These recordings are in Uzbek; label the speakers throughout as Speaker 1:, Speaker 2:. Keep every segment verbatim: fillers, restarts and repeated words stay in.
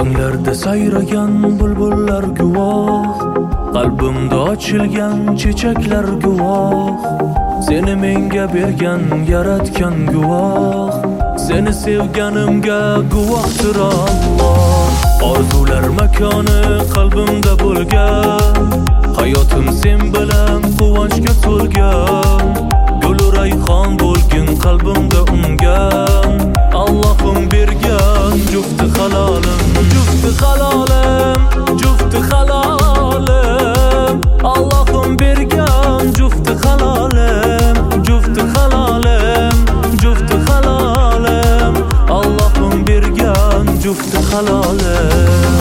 Speaker 1: tonglarda sayragan bulbullar guvoh, qalbimda ochilgan chechaklar guvoh, seni menga bergan yaratgan guvoh, seni sevganimga guvohdir Alloh. Orzular makoni qalbimda bo'lgan, hayotim sen bilan quvonchga to'lgan, gul rayhon bo'lgin qalbimda ungan, Allohim bergan jufti halolim, jufti halolim, jufti halolim, Allohim bergan jufti halolim, jufti halolim, jufti halolim, Allohim bergan jufti halolim.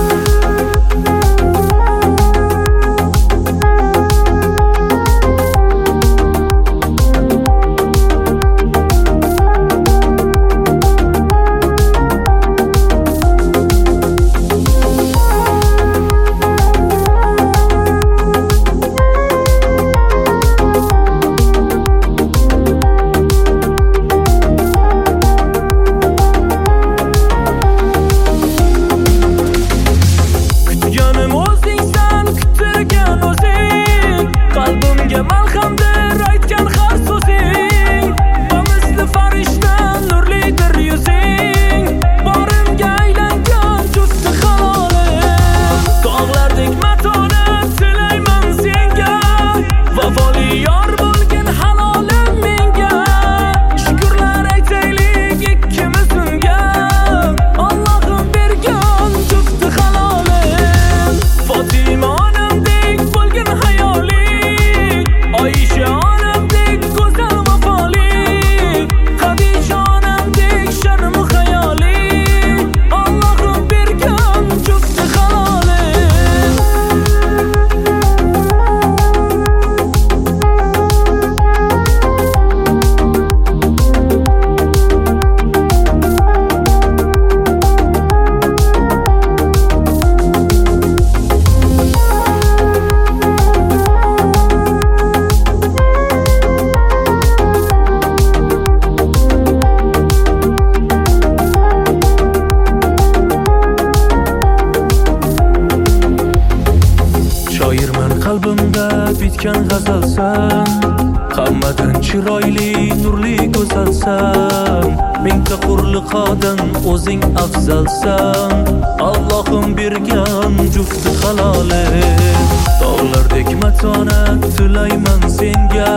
Speaker 1: Qalbimda bitgan g'azalsan, hammadan chiroyli nurli go'zalsan, mingta hurliqodan o'zing afzalsan, Allohim bergan jufti halolim. Tog'lardek matonat tilayman senga,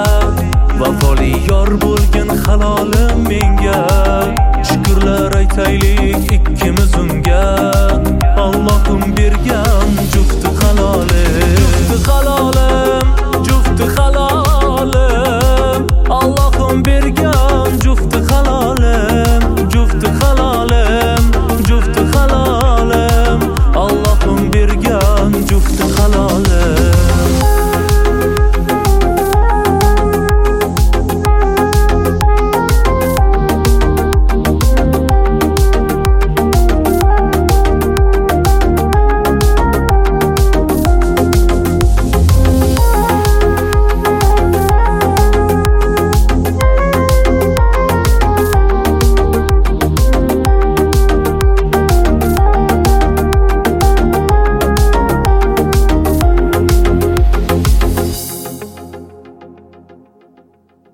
Speaker 1: vafoli yor bo'lgin halolim menga, shukrlar aytaylik ikkimiz unga, Allohim bergan jufti halolim.